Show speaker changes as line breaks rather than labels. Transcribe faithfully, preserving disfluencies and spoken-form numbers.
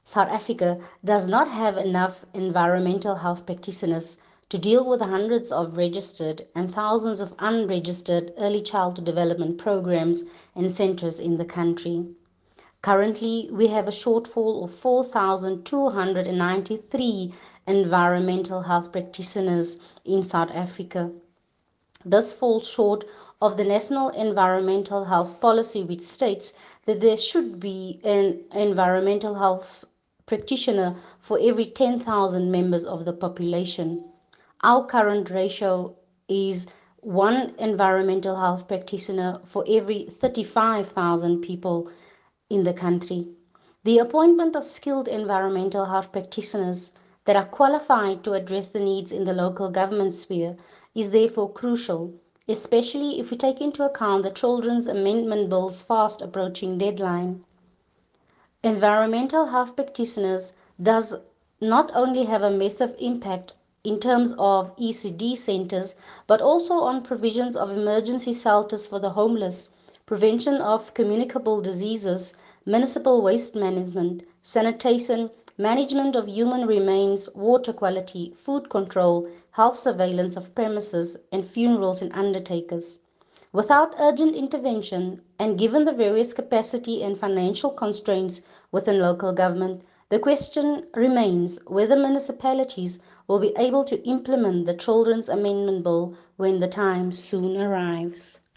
South Africa does not have enough environmental health practitioners to deal with the hundreds of registered and thousands of unregistered early childhood development programs and centers in the country. Currently, we have a shortfall of four thousand two hundred ninety-three environmental health practitioners in South Africa. This falls short of the National Environmental Health Policy, which states that there should be an environmental health practitioner for every ten thousand members of the population. Our current ratio is one environmental health practitioner for every thirty-five thousand people in the country. The appointment of skilled environmental health practitioners that are qualified to address the needs in the local government sphere is therefore crucial, especially if we take into account the Children's Amendment Bill's fast approaching deadline. Environmental health practitioners does not only have a massive impact in terms of E C D centers, but also on provisions of emergency shelters for the homeless, prevention of communicable diseases, municipal waste management, sanitation, management of human remains, water quality, food control, health surveillance of premises, and funerals and undertakers. Without urgent intervention, and given the various capacity and financial constraints within local government, the question remains whether municipalities will be able to implement the Children's Amendment Bill when the time soon arrives.